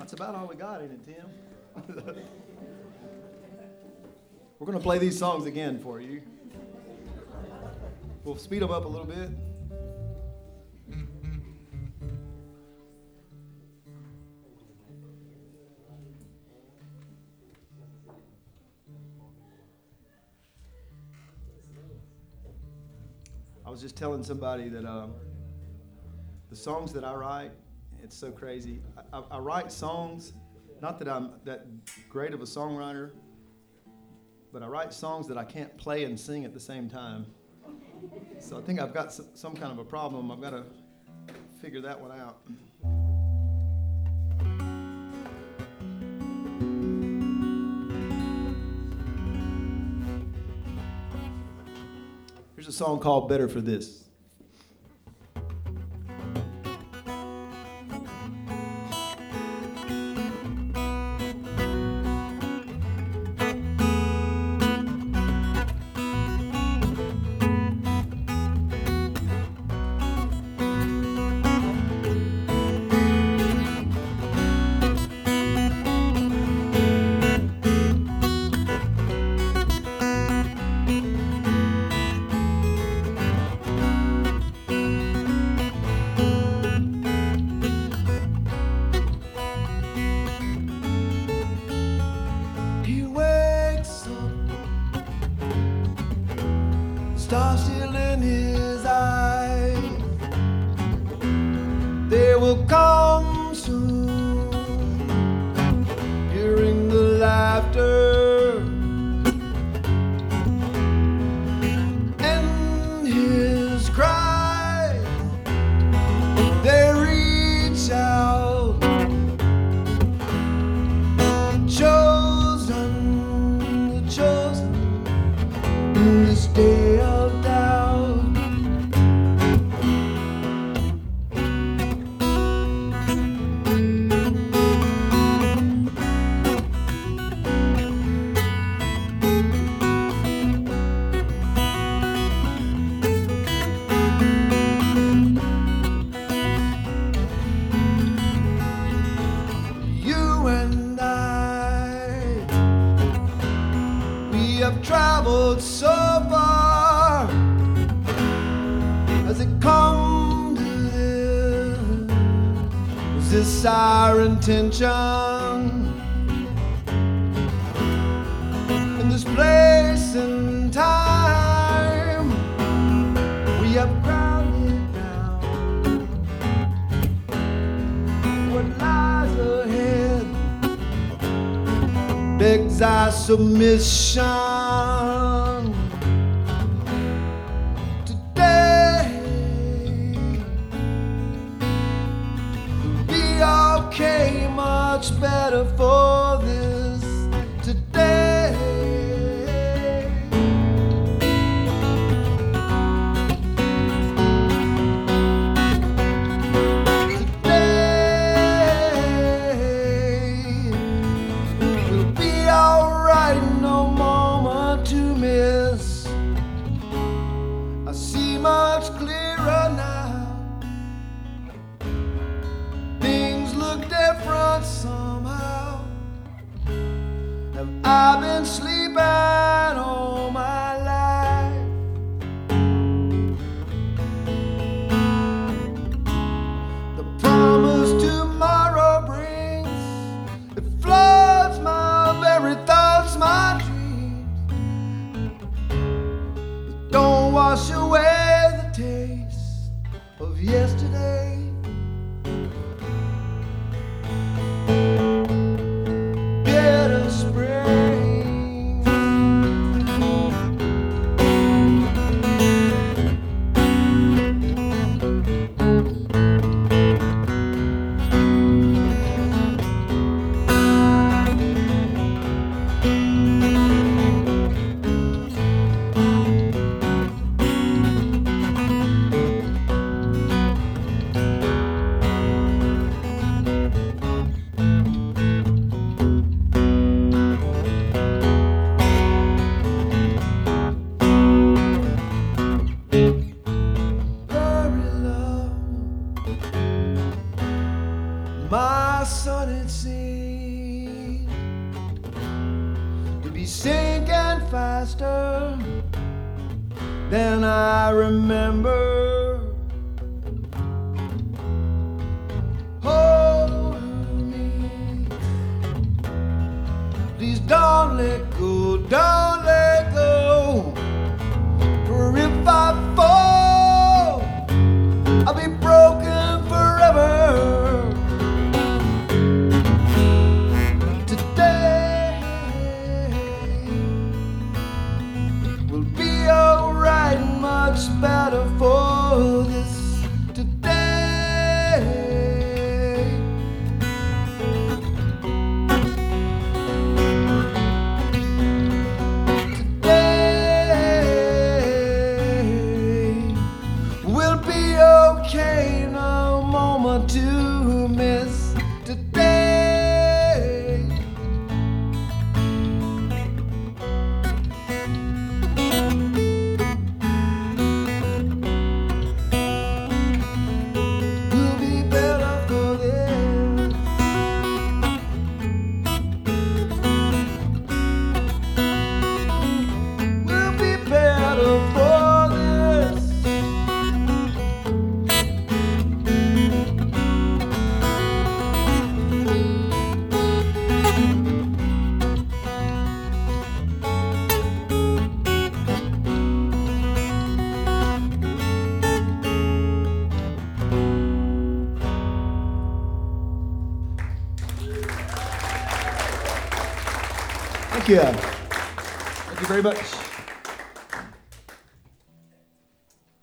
That's about all we got, ain't it, Tim? We're going to play these songs again for you. We'll speed them up a little bit. I was just telling somebody that the songs that I write, it's so crazy. I write songs, not that I'm that great of a songwriter, but I write songs that I can't play and sing at the same time. So I think I've got some kind of a problem. I've got to figure that one out. Here's a song called Better for This. Stars still in his eyes, they will come soon, hearing the laughter and his cries. They reach out, the chosen, in this day of doubt. You and I, we have traveled so far. Has it come to this? Was this our intention? In this place and time, we have grounded down. What lies ahead begs our submission. Okay, much better for this today. Today will be alright, no moment to miss. I see much clearer now. Different somehow. Have I been sleeping all my life? The promise tomorrow brings, it floods my very thoughts, my dreams. But don't wash away the taste of yesterday. Bitter spring, my sun, it seemed to be sinking faster than I remember. Hold me, please don't let go, don't let go. For if I fall, I'll be broken forever. Today will be alright, much better for this today. We'll be okay, no moment to miss today. We'll be better for this. We'll be better for this. Thank you. Thank you very much.